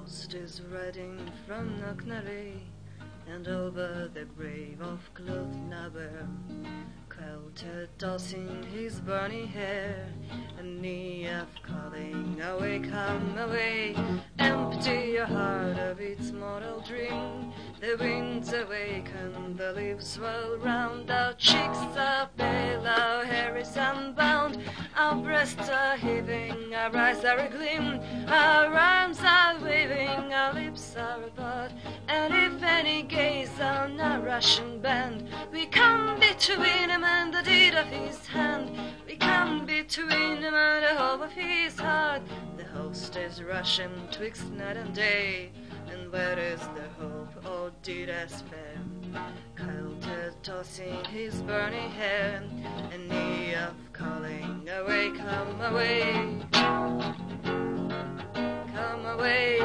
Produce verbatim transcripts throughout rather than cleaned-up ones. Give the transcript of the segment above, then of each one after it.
host is riding from Knocknarea, and over the grave of Clothnaber, Coulter tossing his burning hair, and Neath calling, away, come away, empty your heart of its mortal dream. The winds awaken, the leaves swirl round, our cheeks are pale, our hair is unbound, our breasts are heaving, our eyes are agleam, our arms are waving, our lips are apart, and if any gaze on our Russian band, we come between him and the deed of his hand, we come between him and the hope of his heart. The host is rushing twixt night and day, and where is the hope, or did I spare? Coulter tossing his burning hair, and Neath calling, away, come away, come away.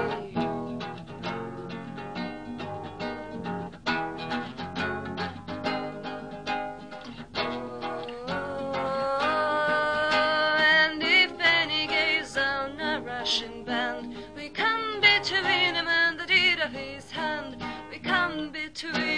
Band, we come between him and the deed of his hand, we come between